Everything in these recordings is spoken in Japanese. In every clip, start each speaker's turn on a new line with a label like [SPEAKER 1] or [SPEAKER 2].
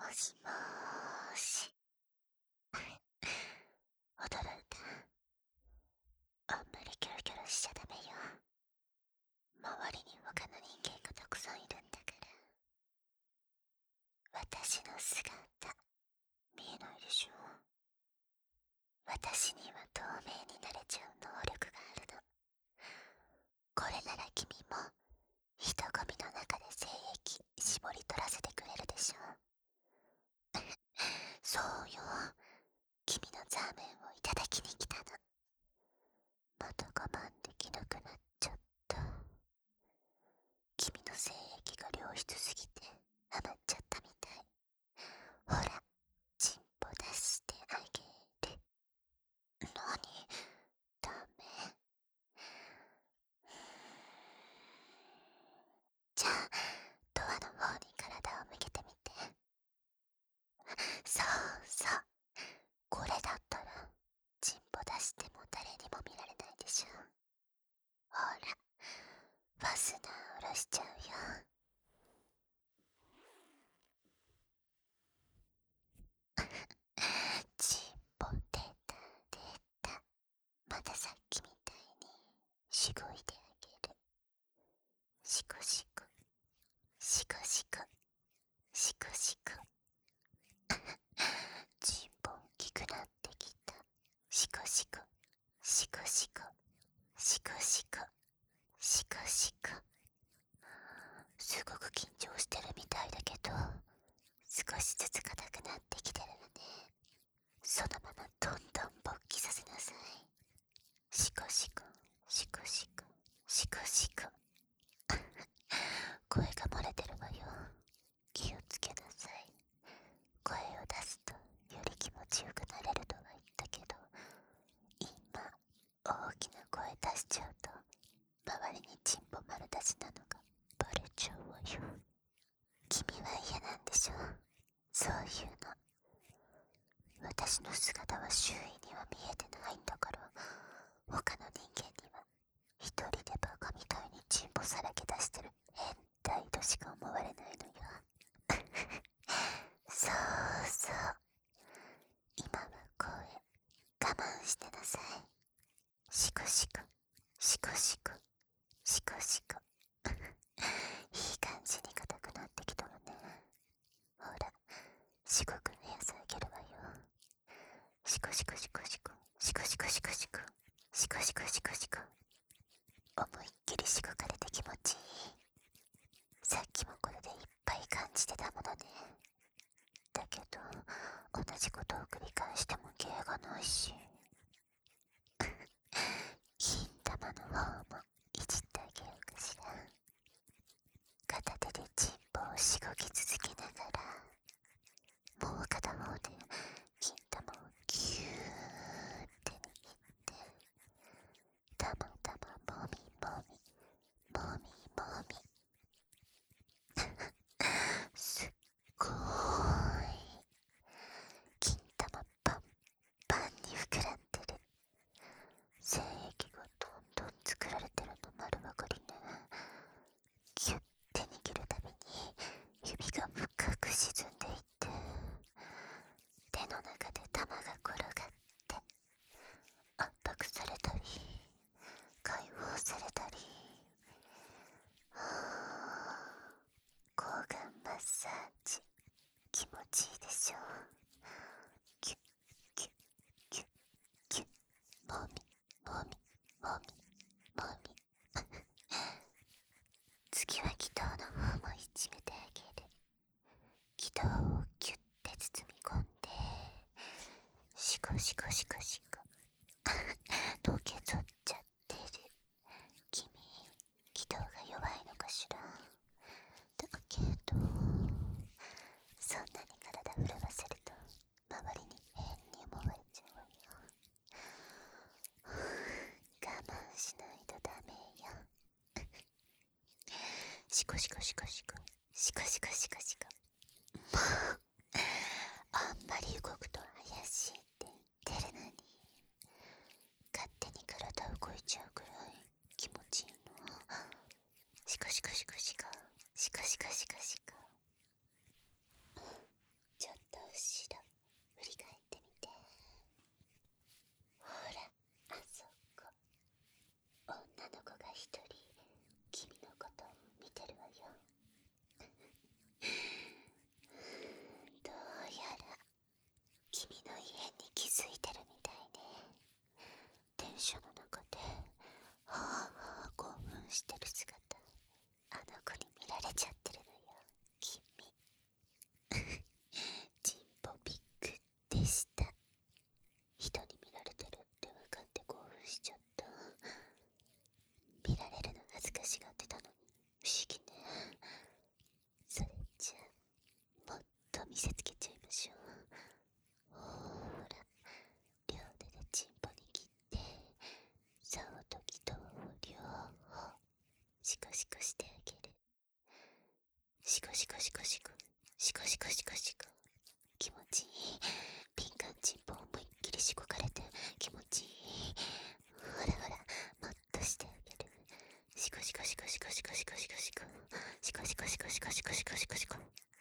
[SPEAKER 1] もしもーし。驚いた。あんまりキョロキョロしちゃダメよ。周りに他の人間がたくさんいるんだから。私の姿、見えないでしょ。私には透明になれちゃう能力があるの。これなら君も人混みの中で精液絞り取らせてくれるでしょ。そうよ。君のザーメンをいただきに来たの。また我慢できなくなっちゃった。君の精液が良質すぎて余っちゃったみたい。ほら、チンポ出してあげる。なに？ダメ？じゃあ、ドアの方に体を向けてみて。そうそう。これだったら、チンポ出しても誰にも見られないでしょ。ほら、ファスナー下ろしちゃうよ。チンポ出た出た。またさっきみたいにしごいてあげる。シコシコシコシコシコシコ。チンポ大きくなってきた。シコシコシコシコシコシコシコシコ。すごく緊張してるみたいだけど、少しずつ硬くなってきてるわね。そのままどんどん勃起させなさい。シコシコシコシコシコシコ。声が漏れてるわよ。気をつけなさい。声を出すとより気持ちよくなれるとは言ったけど、今大きな声出しちゃうと周りにチンポ丸出しなのがバレちゃうわよ。君は嫌なんでしょ？そういうの。私の姿は周囲には見えてないんだから、他の人間には一人でバカみたいにチンポさらけ出してる変態としか思われないのよ。そうそう。今は声我慢してなさい。シコシコシコシコシコシコ。いい感じに硬くなってきたわね。ほら、シコくんのやつあげるわよ。シコシコシコシコシコシコシコシコシコシコシコシコ。思いっきりしごかれて気持ちいい。さっきもこれでいっぱい感じてたものね。だけど同じことを繰り返しても芸がないし。金玉の方もいじってあげようかしら。片手でチンポをしごき続けながら、もう片方で金玉をギューって握って、たまたまもみもみもみもみ。すっごーい。金玉パンパンに膨らんでる。精液がどんどん作られてるの丸わかりね。ギュッて握るたびに指が深く沈んでいって、手の中で玉が転がって圧迫されたり解放されたり、抗がマッサージ気持ちいいでしょ。キュッキュッキュッキュッ。もみもみもみもみ。次は気筒の方もいじめてあげる。気筒をキュッて包み込んで、シコシコシコシコ。溶け取っちゃってる。君、気筒が弱いのかしら。だけど、そんなに体震わせると周りに変に思われちゃうわよ。我慢しないとダメよ。シコシコシコシコシコシコシコシコ。あんまり動くと怪しいって言ってるのに、勝手に体動いちゃうくらい気持ちいいの。シコシコシコシコシコシコシコシコ。 シコシコシコシコシコシコシコシコ。気持ちいい。ピンカンチンポ思いっきりしごかれて気持ちいい。ほらほら、もっとしてあげる。シコシコシコシコシコシコシコシコシコシコシコシコシコシコシコシコ。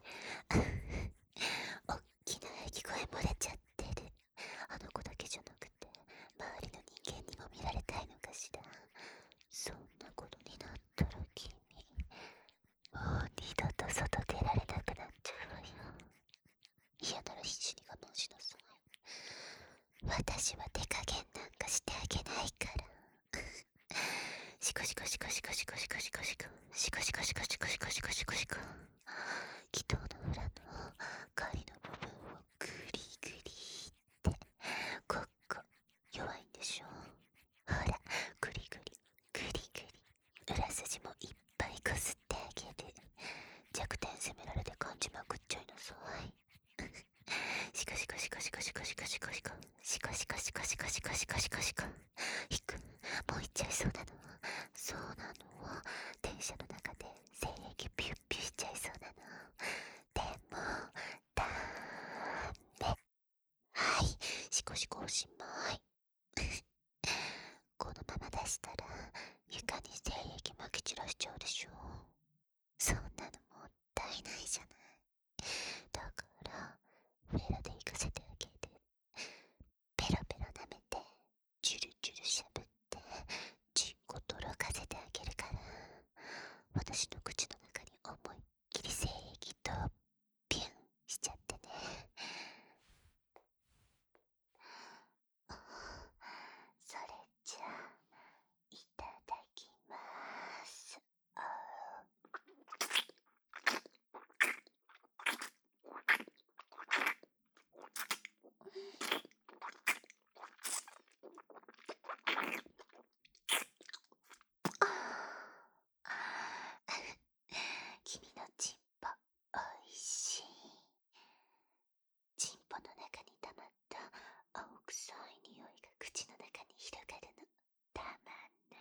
[SPEAKER 1] おっきな泣き声漏れちゃってる。あの子だけじゃなくて周りの人間にも見られたいのかしら。そんなことになったら君、もう二度と外出られなくなっちゃうわよ。嫌なら必死に我慢しなさい。私は手加減なんかしてあげないから。シコシコシコシコシコシコシコシコシコシコシコシコシコシコシコシコ。気筒の裏の貝の部分をグリグリってここ弱いんでしょ。ほら、グリグリグリグリ裏筋もいっぱいこすってあげる。弱点責められて感じまくっちゃいなさい。シコシコシコシコシコシコシコシコシコシコシコシコシコシコシコシコ。引く。もう行っちゃいそうなの。そうなの。電車の中で精液ピュッピュしちゃいそうなの。でもダメ。はい、シコシコおしまい。このまま出したら床に精液まき散らしちゃうでしょ。そんなのもったいないじゃない。だからフェラで行かせてあげる。ペロペロ舐めてジュルジュルしゃぶってチンコとろかせてあげるから。私の口の中に思いっきり精液とピュンしちゃってね。それじゃあいただきます。君のチンポおいしい。チンポの中に溜まった青臭い匂いが口の中に広がるのたまんない。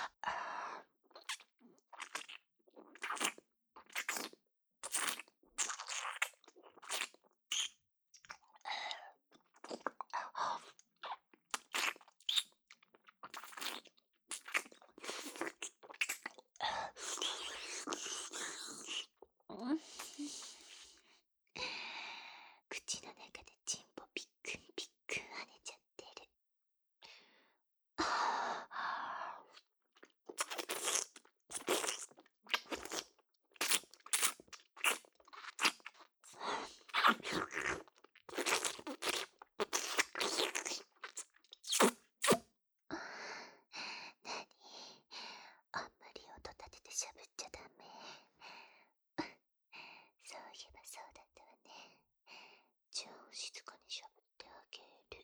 [SPEAKER 1] 口の中でチンポピックンピックン跳ねちゃってる。なに、あんまり音立ててしゃぶっちゃダメ。そういえばそうだったわね。じゃあ静かにしゃぶってあげる。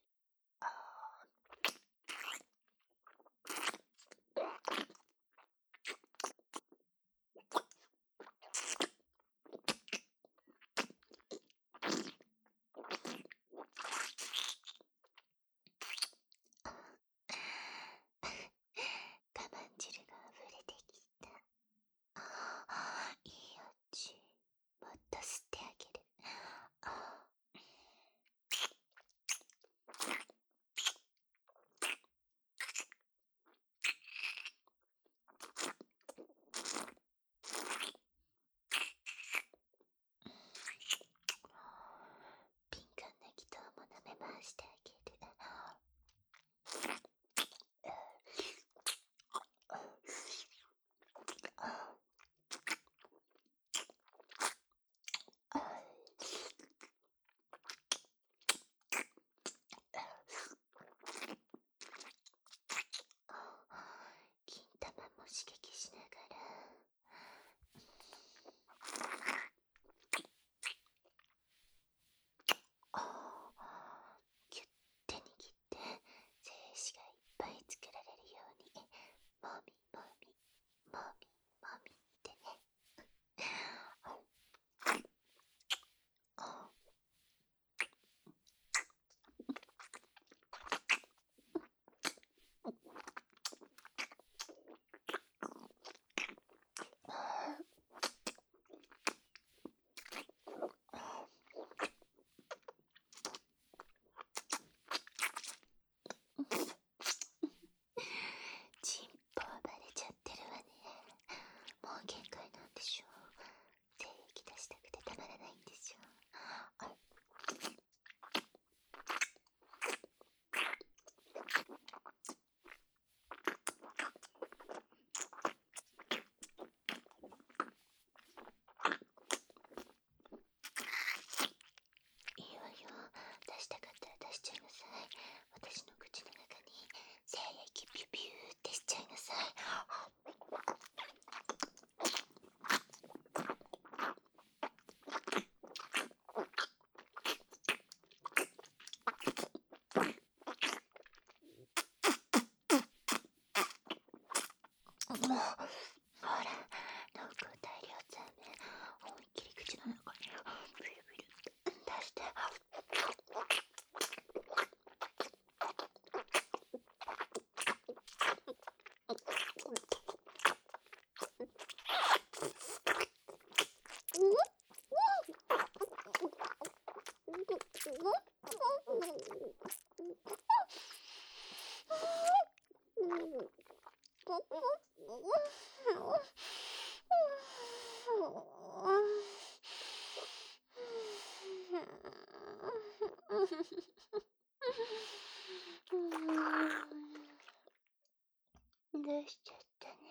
[SPEAKER 1] どうしちゃったね。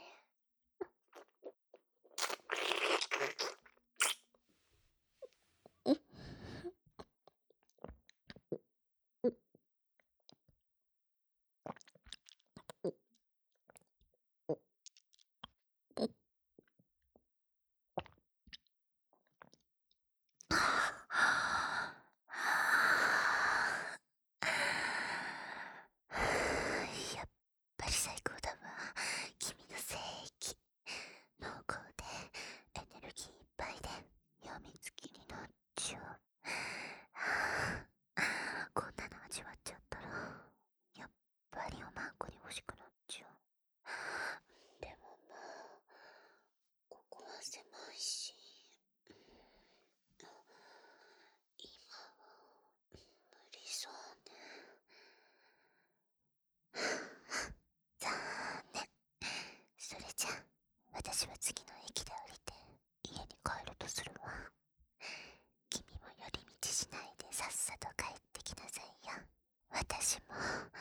[SPEAKER 1] やっぱり最高だわ。君の精液。濃厚でエネルギーいっぱいで病みつきになっちゃう。こんなの味わっちゃったらやっぱりおまんこに欲しくなっちゃう。でもまあここは狭いし、今は無理そうね。残念。それじゃ私は次の駅で降りて家に帰るとするわ。君も寄り道しないでさっさと帰ってきなさいよ。私も